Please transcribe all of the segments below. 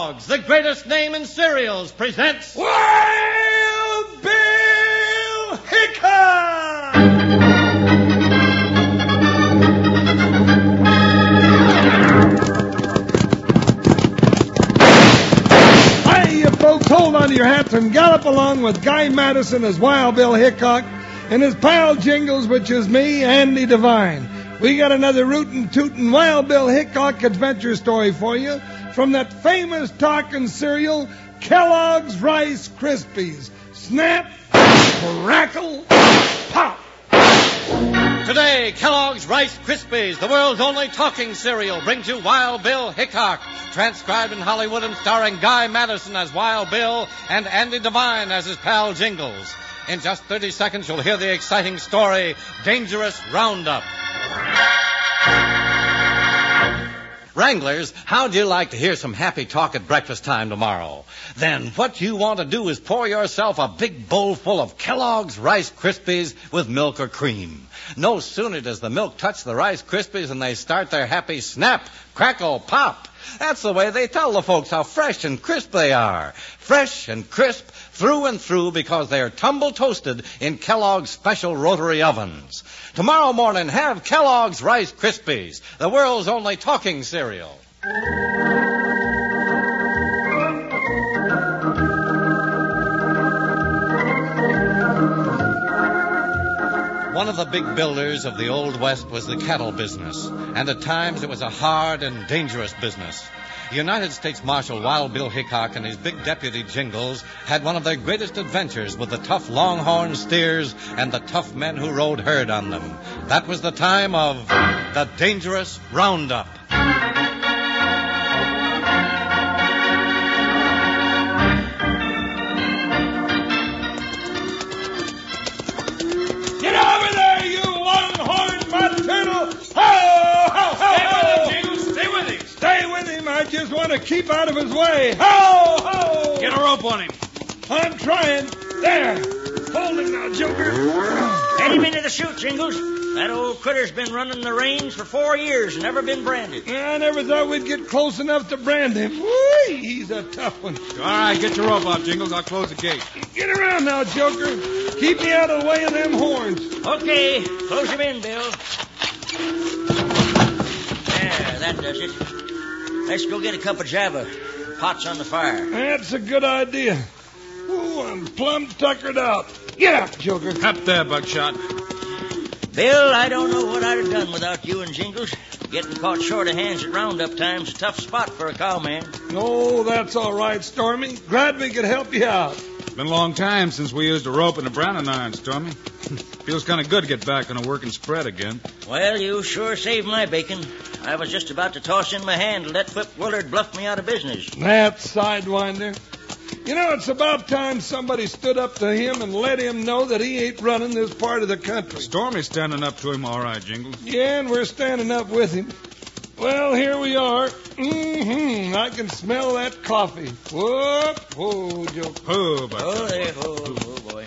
Kellogg's, the greatest name in cereals, presents Wild Bill Hickok! Hi, you folks, hold on to your hats and gallop along with Guy Madison as Wild Bill Hickok and his pal Jingles, which is me, Andy Devine. We got another rootin' tootin' Wild Bill Hickok adventure story for you from that famous talking cereal, Kellogg's Rice Krispies. Snap, crackle, pop. Today, Kellogg's Rice Krispies, the world's only talking cereal, brings you Wild Bill Hickok, transcribed in Hollywood and starring Guy Madison as Wild Bill and Andy Devine as his pal Jingles. In just 30 seconds, you'll hear the exciting story, Dangerous Roundup. Wranglers, how'd you like to hear some happy talk at breakfast time tomorrow? Then what you want to do is pour yourself a big bowl full of Kellogg's Rice Krispies with milk or cream. No sooner does the milk touch the Rice Krispies and they start their happy snap, crackle, pop. That's the way they tell the folks how fresh and crisp they are. Fresh and crisp through and through because they're tumble toasted in Kellogg's special rotary ovens. Tomorrow morning, have Kellogg's Rice Krispies, the world's only talking cereal. One of the big builders of the Old West was the cattle business, and at times it was a hard and dangerous business. United States Marshal Wild Bill Hickok and his big deputy Jingles had one of their greatest adventures with the tough longhorn steers and the tough men who rode herd on them. That was the time of the Dangerous Roundup. Get over there, you longhorn mud turtle! Ho, ho, ho, ho! Stay with him, Jingles. Stay with him. Stay with him. I just want to keep out of his way. Ho, ho! Get a rope on him. I'm trying. There. Hold him now, Joker. Head him into the chute, Jingles. That old critter's been running the range for 4 years and never been branded. I never thought we'd get close enough to brand him. Whee, he's a tough one. All right, get your rope off, Jingles. I'll close the gate. Get around now, Joker. Keep me out of the way of them horns. Okay, close him in, Bill. There, that does it. Let's go get a cup of Java. Pot's on the fire. That's a good idea. Ooh, I'm plumb tuckered out. Get up, Joker. Up there, Buckshot. Bill, I don't know what I'd have done without you and Jingles. Getting caught short of hands at roundup time's a tough spot for a cowman. Oh, that's all right, Stormy. Glad we could help you out. Been a long time since we used a rope and a browning iron, Stormy. Feels kind of good to get back on a working spread again. Well, you sure saved my bacon. I was just about to toss in my hand to let Whip Willard bluff me out of business. That sidewinder. You know, it's about time somebody stood up to him and let him know that he ain't running this part of the country. Stormy's standing up to him all right, Jingles. Yeah, and we're standing up with him. Well, here we are. I can smell that coffee. Whoop, whoa, Joker. Oh, Buckshot. Oh, there. Oh, boy.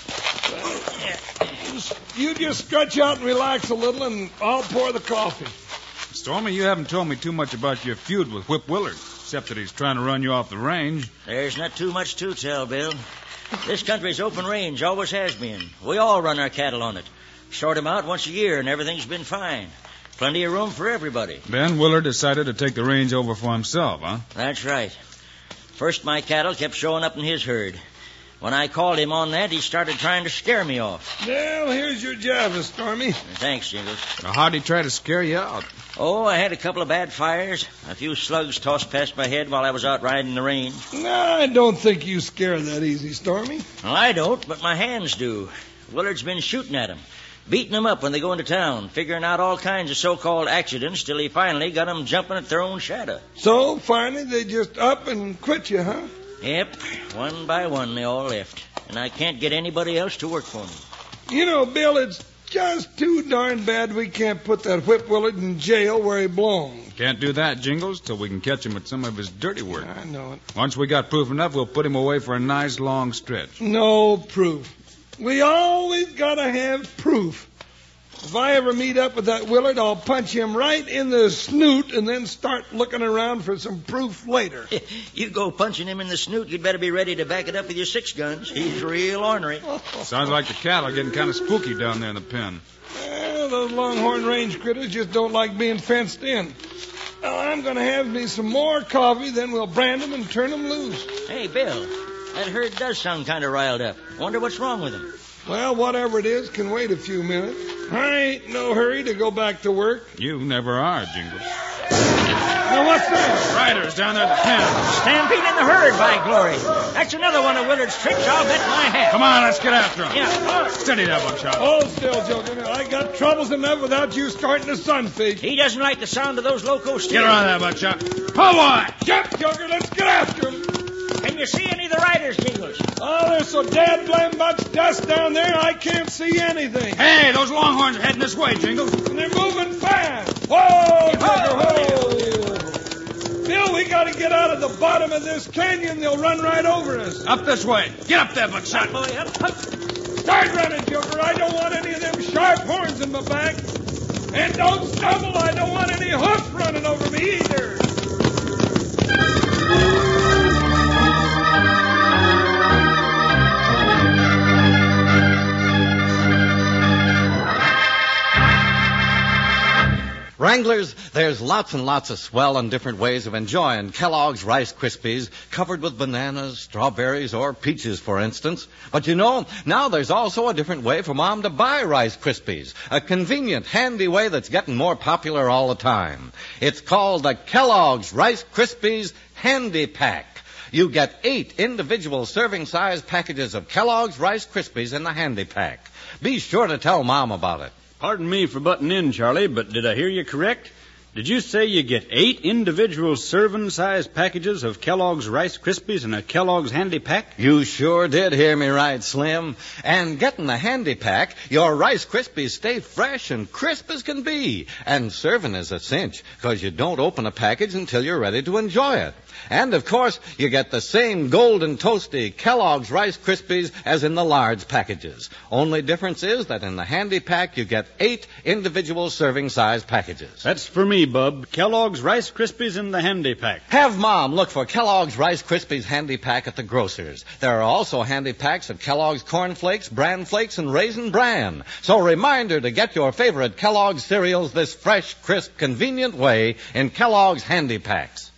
You just stretch out and relax a little, and I'll pour the coffee. Stormy, you haven't told me too much about your feud with Whip Willard, except that he's trying to run you off the range. There's not too much to tell, Bill. This country's open range, always has been. We all run our cattle on it. Sort 'em out once a year, and everything's been fine. Plenty of room for everybody. Then Willard decided to take the range over for himself, huh? That's right. First, my cattle kept showing up in his herd. When I called him on that, he started trying to scare me off. Well, here's your Java, Stormy. Thanks, Jingles. Now, how'd he try to scare you out? Oh, I had a couple of bad fires. A few slugs tossed past my head while I was out riding the range. No, I don't think you scare that easy, Stormy. Well, I don't, but my hands do. Willard's been shooting at 'em, beating 'em up when they go into town, figuring out all kinds of so-called accidents till he finally got 'em jumping at their own shadow. So, finally, they just up and quit you, huh? Yep, one by one they all left, and I can't get anybody else to work for me. You know, Bill, it's just too darn bad we can't put that Whip Willard in jail where he belongs. Can't do that, Jingles, till we can catch him at some of his dirty work. I know it. Once we got proof enough, we'll put him away for a nice long stretch. No proof. We always gotta have proof. If I ever meet up with that Willard, I'll punch him right in the snoot and then start looking around for some proof later. You go punching him in the snoot, you'd better be ready to back it up with your 6 guns. He's real ornery. Sounds like the cattle are getting kind of spooky down there in the pen. Well, those Longhorn Range critters just don't like being fenced in. Now, I'm going to have me some more coffee, then we'll brand them and turn them loose. Hey, Bill, that herd does sound kind of riled up. Wonder what's wrong with him. Well, whatever it is can wait a few minutes. I ain't no hurry to go back to work. You never are, Jingles. Now, what's that? Riders down there at the pen. Stampede in the herd, by glory. That's another one of Willard's tricks, I'll bet my hat. Come on, let's get after him. Yeah. Steady that, Buckshot. Hold still, Joker. I got troubles enough without you starting to sunfish. He doesn't like the sound of those loco steers. Get around there, Buckshot. Oh, boy! Jump, Joker. Let's get after him. Can you see any of the riders, Jingles? Oh, there's so damn much dust down there, I can't see anything. Hey, those Longhorns are heading this way, Jingles. And they're moving fast. Whoa, Joker, whoa. Bill, we got to get out of the bottom of this canyon. They'll run right over us. Up this way. Get up there, Buckshot. Boy, up. Start running, Joker. I don't want any of them sharp horns in my back. And don't stumble. I don't want any hoofs running over me either. Wranglers, there's lots and lots of swell and different ways of enjoying Kellogg's Rice Krispies, covered with bananas, strawberries, or peaches, for instance. But you know, now there's also a different way for Mom to buy Rice Krispies, a convenient, handy way that's getting more popular all the time. It's called the Kellogg's Rice Krispies Handy Pack. You get 8 individual serving-size packages of Kellogg's Rice Krispies in the Handy Pack. Be sure to tell Mom about it. Pardon me for butting in, Charlie, but did I hear you correct? Did you say you get 8 individual serving-size packages of Kellogg's Rice Krispies in a Kellogg's Handy Pack? You sure did hear me right, Slim. And getting the Handy Pack, your Rice Krispies stay fresh and crisp as can be. And serving is a cinch, because you don't open a package until you're ready to enjoy it. And, of course, you get the same golden toasty Kellogg's Rice Krispies as in the large packages. Only difference is that in the Handy Pack, you get 8 individual serving-size packages. That's for me, Bub. Kellogg's Rice Krispies in the Handy Pack. Have Mom look for Kellogg's Rice Krispies Handy Pack at the grocer's. There are also handy packs of Kellogg's Corn Flakes, Bran Flakes, and Raisin Bran. So reminder to get your favorite Kellogg's cereals this fresh, crisp, convenient way in Kellogg's Handy Packs.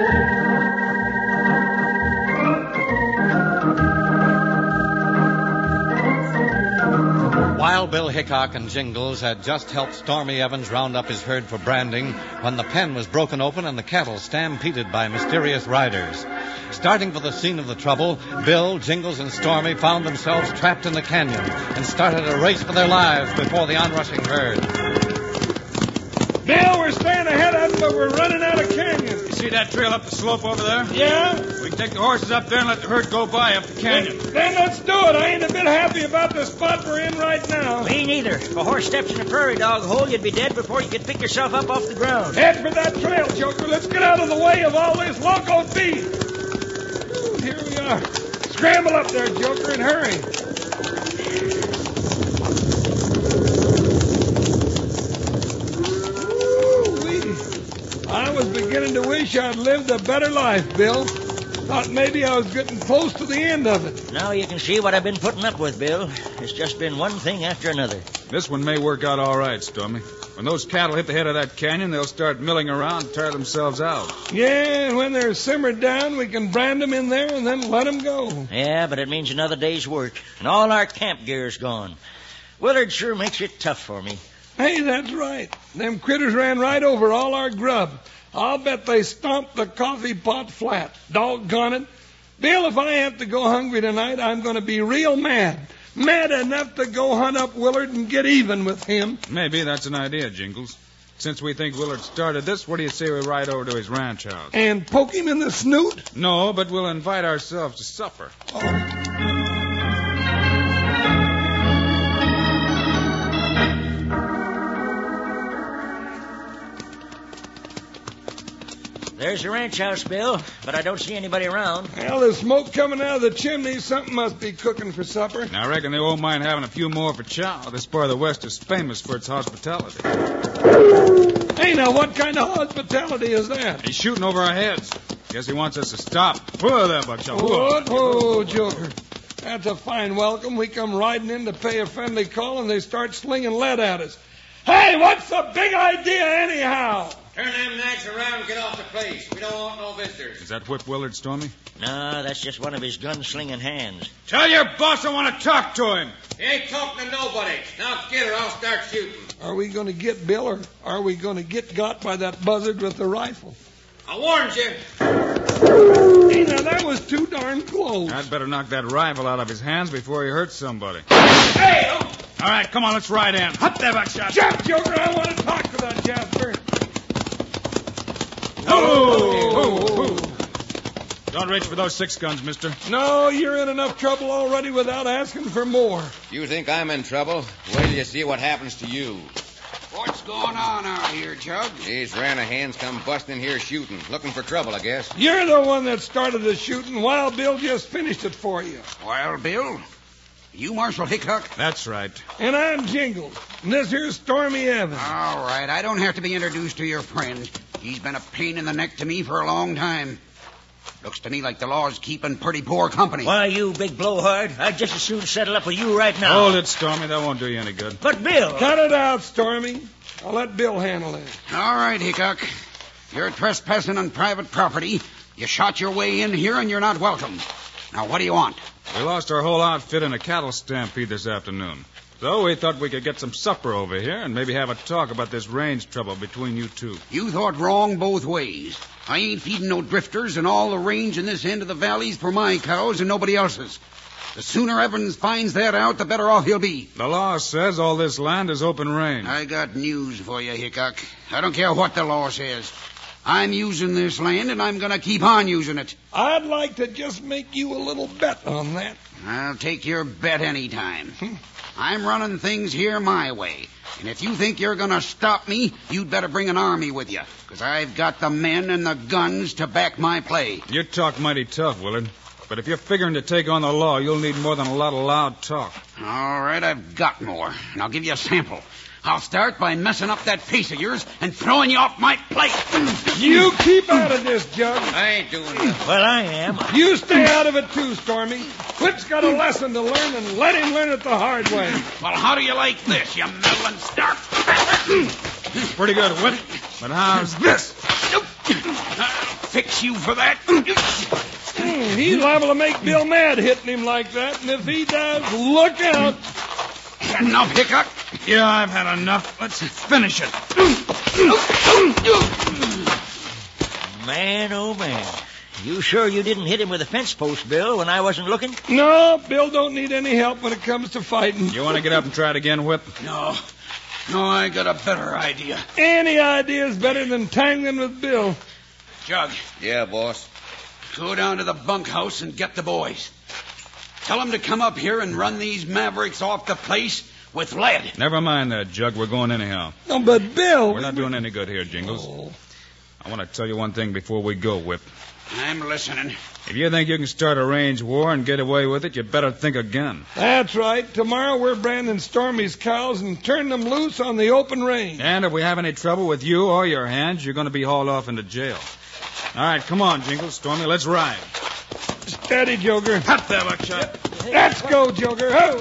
Wild Bill Hickok and Jingles had just helped Stormy Evans round up his herd for branding when the pen was broken open and the cattle stampeded by mysterious riders. Starting for the scene of the trouble, Bill, Jingles, and Stormy found themselves trapped in the canyon and started a race for their lives before the onrushing herd. Bill, we're staying ahead of them, but we're running out of canyon. You see that trail up the slope over there? Yeah? We can take the horses up there and let the herd go by up the canyon. Then let's do it. I ain't a bit happy about the spot we're in right now. Me neither. If a horse steps in a prairie dog hole, you'd be dead before you could pick yourself up off the ground. Head for that trail, Joker. Let's get out of the way of all this loco beef. Ooh, here we are. Scramble up there, Joker, and hurry. I was beginning to wish I'd lived a better life, Bill. Thought maybe I was getting close to the end of it. Now you can see what I've been putting up with, Bill. It's just been one thing after another. This one may work out all right, Stormy. When those cattle hit the head of that canyon, they'll start milling around and tire themselves out. Yeah, and when they're simmered down, we can brand them in there and then let them go. Yeah, but it means another day's work. And all our camp gear's gone. Willard sure makes it tough for me. Hey, that's right. Them critters ran right over all our grub. I'll bet they stomped the coffee pot flat. Doggone it. Bill, if I have to go hungry tonight, I'm going to be real mad. Mad enough to go hunt up Willard and get even with him. Maybe that's an idea, Jingles. Since we think Willard started this, what do you say we ride over to his ranch house? And poke him in the snoot? No, but we'll invite ourselves to supper. Oh. There's the ranch house, Bill, but I don't see anybody around. Well, there's smoke coming out of the chimney. Something must be cooking for supper. I reckon they won't mind having a few more for chow. This part of the West is famous for its hospitality. Hey, now, what kind of hospitality is that? He's shooting over our heads. Guess he wants us to stop. Whoa there, Buckshot. Oh, Joker. That's a fine welcome. We come riding in to pay a friendly call, and they start slinging lead at us. Hey, what's the big idea anyhow? Turn them nags around and get off the place. We don't want no visitors. Is that Whip Willard, Stormy? No, that's just one of his gun-slinging hands. Tell your boss I want to talk to him. He ain't talking to nobody. Now get her, I'll start shooting. Are we going to get Bill, or are we going to get got by that buzzard with the rifle? I warned you. Hey, now, that was too darn close. I'd better knock that rifle out of his hands before he hurts somebody. Hey! Oh. All right, come on, let's ride in. Up there, Buckshot. Jump, Joker, I want to talk to that Jasper. Oh! Don't reach for those 6 guns, mister. No, you're in enough trouble already without asking for more. You think I'm in trouble? Wait till you see what happens to you. What's going on out here, Jug? These Ranahans come busting in here shooting. Looking for trouble, I guess. You're the one that started the shooting. Wild Bill just finished it for you. Wild Bill? You Marshal Hickok? That's right. And I'm Jingles. And this here's Stormy Evans. All right, I don't have to be introduced to your friend. He's been a pain in the neck to me for a long time. Looks to me like the law's keeping pretty poor company. Why, you big blowhard, I'd just as soon settle up with you right now. Hold it, Stormy. That won't do you any good. But, Bill... Cut it out, Stormy. I'll let Bill handle it. All right, Hickok. You're trespassing on private property. You shot your way in here, and you're not welcome. Now, what do you want? We lost our whole outfit in a cattle stampede this afternoon. So we thought we could get some supper over here and maybe have a talk about this range trouble between you two. You thought wrong both ways. I ain't feeding no drifters, and all the range in this end of the valley's for my cows and nobody else's. The sooner Evans finds that out, the better off he'll be. The law says all this land is open range. I got news for you, Hickok. I don't care what the law says. I'm using this land, and I'm going to keep on using it. I'd like to just make you a little bet on that. I'll take your bet any time. I'm running things here my way. And if you think you're going to stop me, you'd better bring an army with you, because I've got the men and the guns to back my play. You talk mighty tough, Willard. But if you're figuring to take on the law, you'll need more than a lot of loud talk. All right, I've got more, and I'll give you a sample. I'll start by messing up that face of yours and throwing you off my plate. You keep out of this, Jug. I ain't doing that. Well, I am. You stay out of it, too, Stormy. Whip's got a lesson to learn, and let him learn it the hard way. Well, how do you like this, you meddling stark? Pretty good, Whip. But how's this? I'll fix you for that. He's liable to make Bill mad hitting him like that, and if he does, look out. Enough, Hickok. Yeah, I've had enough. Let's finish it. Man, oh, man. You sure you didn't hit him with a fence post, Bill, when I wasn't looking? No, Bill don't need any help when it comes to fighting. You want to get up and try it again, Whip? No, I got a better idea. Any idea is better than tangling with Bill. Jug, Yeah, boss. go down to the bunkhouse and get the boys. Tell them to come up here and run these mavericks off the place with lead. Never mind that, Jug. We're going anyhow. No, but Bill... We're not doing any good here, Jingles. Oh. I want to tell you one thing before we go, Whip. I'm listening. If you think you can start a range war and get away with it, you better think again. That's right. Tomorrow we're branding Stormy's cows and turning them loose on the open range. And if we have any trouble with you or your hands, you're going to be hauled off into jail. All right, come on, Jingles. Stormy, let's ride. Steady, Joker. Up there, Buckshot. Let's go, Joker. Ho!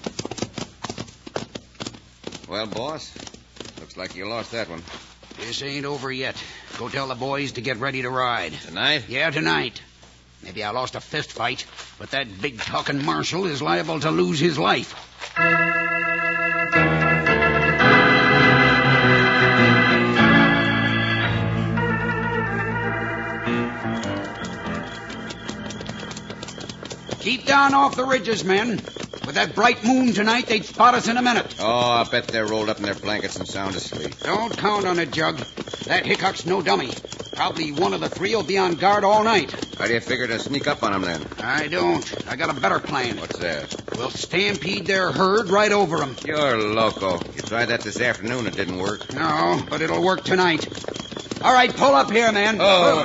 Well, boss, looks like you lost that one. This ain't over yet. Go tell the boys to get ready to ride. Tonight? Yeah, tonight. Maybe I lost a fist fight, but that big-talking marshal is liable to lose his life. Keep down off the ridges, men. With that bright moon tonight, they'd spot us in a minute. Oh, I bet they're rolled up in their blankets and sound asleep. Don't count on it, Jug. That Hickok's no dummy. Probably one of the three will be on guard all night. How do you figure to sneak up on them, then? I don't. I got a better plan. What's that? We'll stampede their herd right over them. You're loco. You tried that this afternoon. It didn't work. No, but it'll work tonight. All right, pull up here, man. Oh.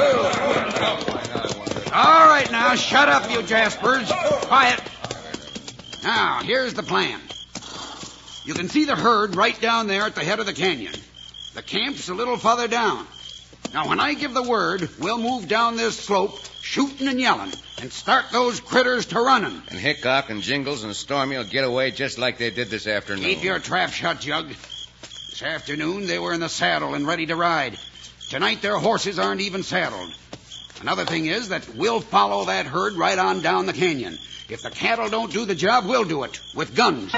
All right, now, shut up, you Jaspers. Quiet. Now, here's the plan. You can see the herd right down there at the head of the canyon. The camp's a little farther down. Now, when I give the word, we'll move down this slope, shooting and yelling, and start those critters to running. And Hickok and Jingles and Stormy will get away just like they did this afternoon. Keep your trap shut, Jug. This afternoon, they were in the saddle and ready to ride. Tonight, their horses aren't even saddled. Another thing is that we'll follow that herd right on down the canyon. If the cattle don't do the job, we'll do it, with guns.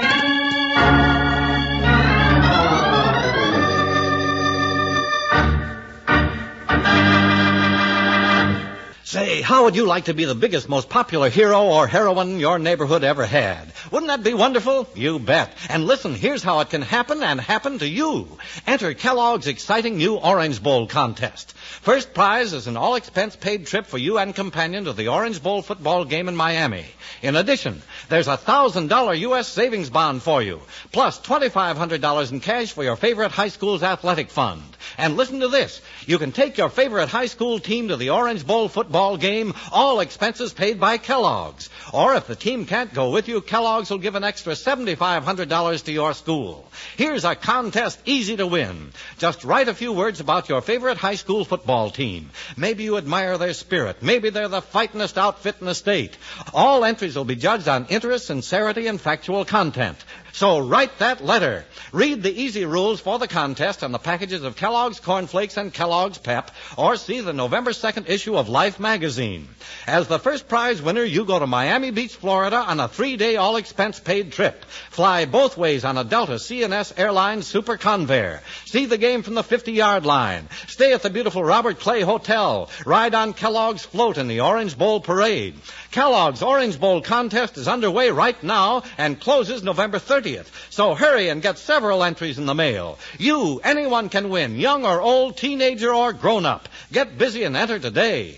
Say, how would you like to be the biggest, most popular hero or heroine your neighborhood ever had? Wouldn't that be wonderful? You bet. And listen, here's how it can happen and happen to you. Enter Kellogg's exciting new Orange Bowl contest. First prize is an all-expense-paid trip for you and companion to the Orange Bowl football game in Miami. In addition, there's a $1,000 U.S. savings bond for you, plus $2,500 in cash for your favorite high school's athletic fund. And listen to this. You can take your favorite high school team to the Orange Bowl football game, all expenses paid by Kellogg's. Or if the team can't go with you, Kellogg's will give an extra $7,500 to your school. Here's a contest easy to win. Just write a few words about your favorite high school football team. Maybe you admire their spirit. Maybe they're the fightingest outfit in the state. All entries will be judged on interest, sincerity, and factual content. So write that letter. Read the easy rules for the contest on the packages of Kellogg's Corn Flakes and Kellogg's Pep, or see the November 2nd issue of Life magazine. As the first prize winner, you go to Miami Beach, Florida on a 3-day all-expense-paid trip. Fly both ways on a Delta CNS Airlines Super Convair. See the game from the 50-yard line. Stay at the beautiful Robert Clay Hotel. Ride on Kellogg's float in the Orange Bowl Parade. Kellogg's Orange Bowl contest is underway right now and closes November 30th. So hurry and get several entries in the mail. You, anyone can win, young or old, teenager or grown-up. Get busy and enter today.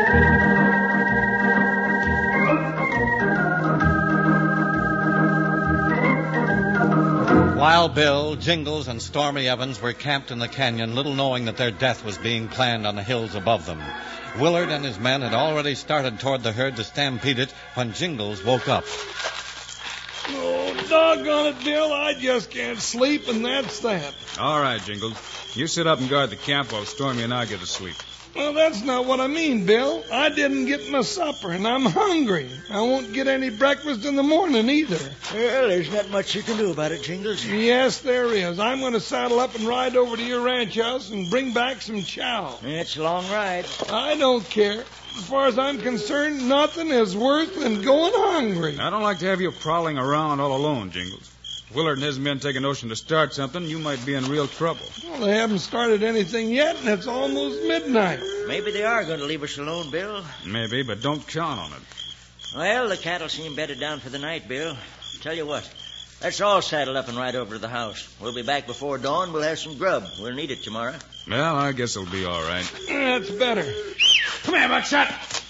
While Bill, Jingles, and Stormy Evans were camped in the canyon, little knowing that their death was being planned on the hills above them, Willard and his men had already started toward the herd to stampede it when Jingles woke up. Oh, doggone it, Bill. I just can't sleep, and that's that. All right, Jingles. You sit up and guard the camp while Stormy and I get to sleep. Well, that's not what I mean, Bill. I didn't get my supper, and I'm hungry. I won't get any breakfast in the morning either. Well, there's not much you can do about it, Jingles. Yes, there is. I'm going to saddle up and ride over to your ranch house and bring back some chow. It's a long ride. I don't care. As far as I'm concerned, nothing is worse than going hungry. I don't like to have you prowling around all alone, Jingles. If Willard and his men take a notion to start something, you might be in real trouble. Well, they haven't started anything yet, and it's almost midnight. Maybe they are going to leave us alone, Bill. Maybe, but don't count on it. Well, the cattle seem bedded down for the night, Bill. Tell you what, let's all saddle up and ride over to the house. We'll be back before dawn. We'll have some grub. We'll need it tomorrow. Well, I guess it'll be all right. That's better. Come here, Buckshot.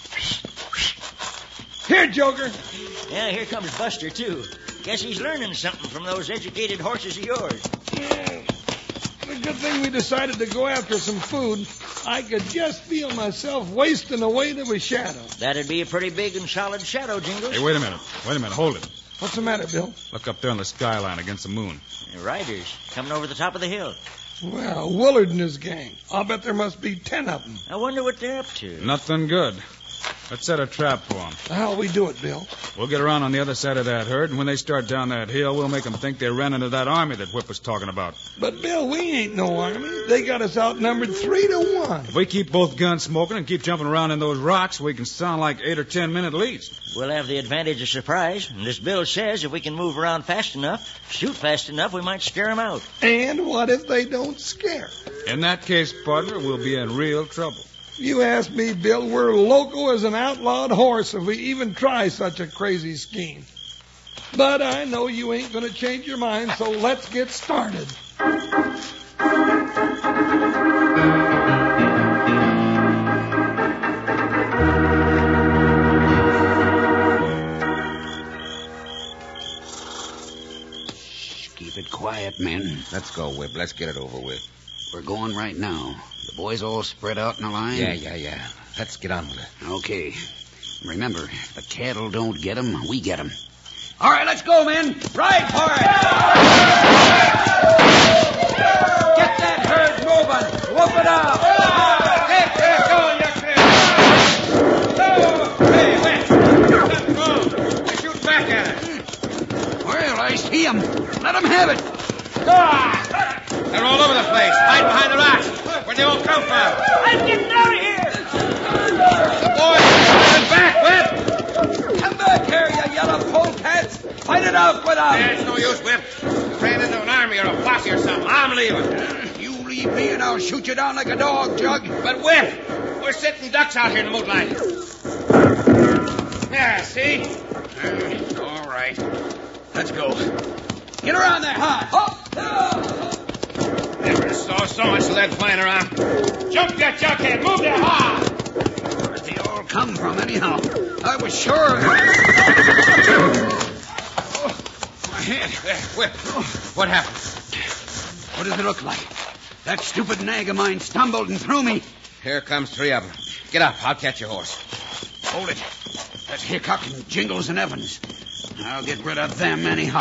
Here, Joker. Yeah, here comes Buster, too. Guess he's learning something from those educated horses of yours. Yeah. The good thing we decided to go after some food. I could just feel myself wasting away to a shadow. That'd be a pretty big and solid shadow, Jingles. Hey, wait a minute. Hold it. What's the matter, Bill? Look up there on the skyline against the moon. Riders coming over the top of the hill. Well, Willard and his gang. I'll bet there must be 10 of them. I wonder what they're up to. Nothing good. Let's set a trap for them. How'll we do it, Bill? We'll get around on the other side of that herd, and when they start down that hill, we'll make them think they ran into that army that Whip was talking about. But, Bill, we ain't no army. They got us outnumbered 3-1. If we keep both guns smoking and keep jumping around in those rocks, we can sound like 8 or 10 men at least. We'll have the advantage of surprise. And this Bill says if we can move around fast enough, shoot fast enough, we might scare them out. And what if they don't scare? In that case, partner, we'll be in real trouble. You ask me, Bill, we're loco as an outlawed horse if we even try such a crazy scheme. But I know you ain't going to change your mind, so let's get started. Shh, keep it quiet, men. Let's go, Whip. Let's get it over with. We're going right now. The boys all spread out in a line? Yeah. Let's get on with it. Okay. Remember, if the cattle don't get 'em, we get 'em. All right, let's go, men. Ride for it! Get that herd moving. Whoop it up. Hey, wait. Let's go. Shoot back at it. Well, I see 'em. Let 'em have it. They're all over the place. Hide behind the rocks. Where'd they all come from? I'm getting out of here! The boys are coming back, Whip. Come back here, you yellow polecats! Fight it out with us! It's no use, Whip. You ran into an army or a posse or something. I'm leaving. You leave me and I'll shoot you down like a dog, Jug. But, Whip, we're sitting ducks out here in the moonlight. Yeah, see? All right. Let's go. Get around there, Hod. Never saw so much lead flying around. Jump that junkhead. Move that hard. Where'd they all come from, anyhow? I was sure. My head. There, Whip. What happened? What does it look like? That stupid nag of mine stumbled and threw me. Here comes 3 of them. Get up. I'll catch your horse. Hold it. That's Hickok and Jingles and Evans. I'll get rid of them anyhow.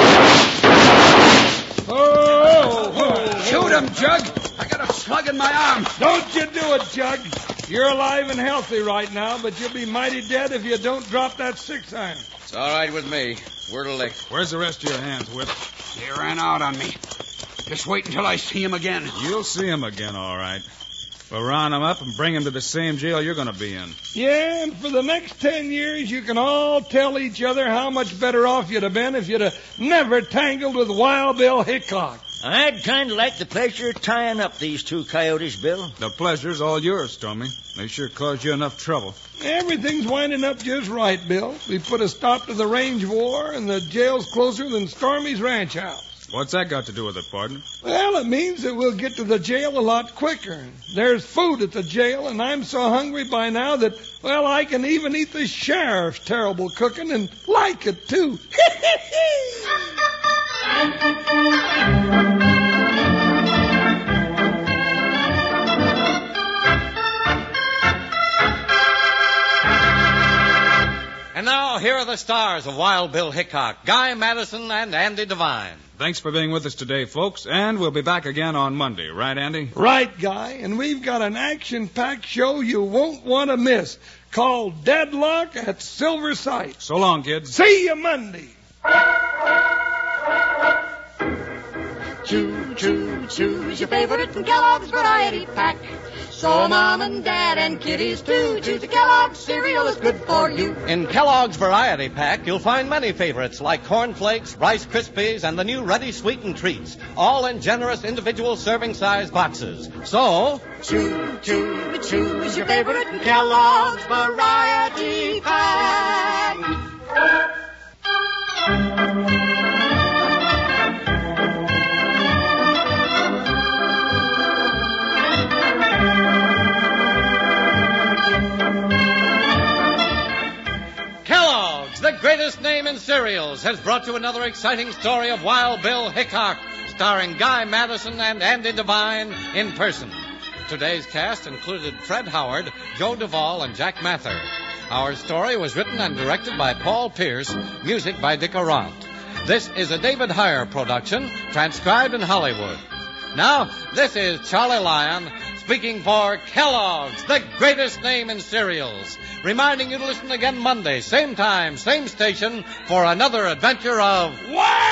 Shoot him, Jug. I got a slug in my arm. Don't you do it, Jug. You're alive and healthy right now, but you'll be mighty dead if you don't drop that 6-iron. It's all right with me. Word of lick. Where's the rest of your hands, Whip? They ran out on me. Just wait until I see him again. You'll see him again, all right. We'll round him up and bring him to the same jail you're going to be in. Yeah, and for the next 10 years, you can all tell each other how much better off you'd have been if you'd have never tangled with Wild Bill Hickok. I'd kind of like the pleasure of tying up these 2 coyotes, Bill. The pleasure's all yours, Stormy. They sure caused you enough trouble. Everything's winding up just right, Bill. We put a stop to the range war, and the jail's closer than Stormy's ranch house. What's that got to do with it, partner? Well, it means that we'll get to the jail a lot quicker. There's food at the jail, and I'm so hungry by now that, well, I can even eat the sheriff's terrible cooking and like it, too. And now, here are the stars of Wild Bill Hickok, Guy Madison and Andy Devine. Thanks for being with us today, folks, and we'll be back again on Monday. Right, Andy? Right, Guy, and we've got an action-packed show you won't want to miss called Deadlock at Silver Sight. So long, kids. See you Monday. Choose your favorite in Kellogg's Variety Pack. So Mom and Dad and kiddies too. Choose a Kellogg's cereal is good for you. In Kellogg's Variety Pack, you'll find many favorites like Corn Flakes, Rice Krispies, and the new Ready Sweetened Treats, all in generous individual serving-size boxes. So, choose your favorite in Kellogg's Variety Pack. Kellogg's, the greatest name in cereals, has brought you another exciting story of Wild Bill Hickok, starring Guy Madison and Andy Devine in person. Today's cast included Fred Howard, Joe Duvall, and Jack Mather. Our story was written and directed by Paul Pierce, music by Dick Arant. This is a David Heyer production, transcribed in Hollywood. Now, this is Charlie Lyon, speaking for Kellogg's, the greatest name in cereals, reminding you to listen again Monday, same time, same station, for another adventure of Wild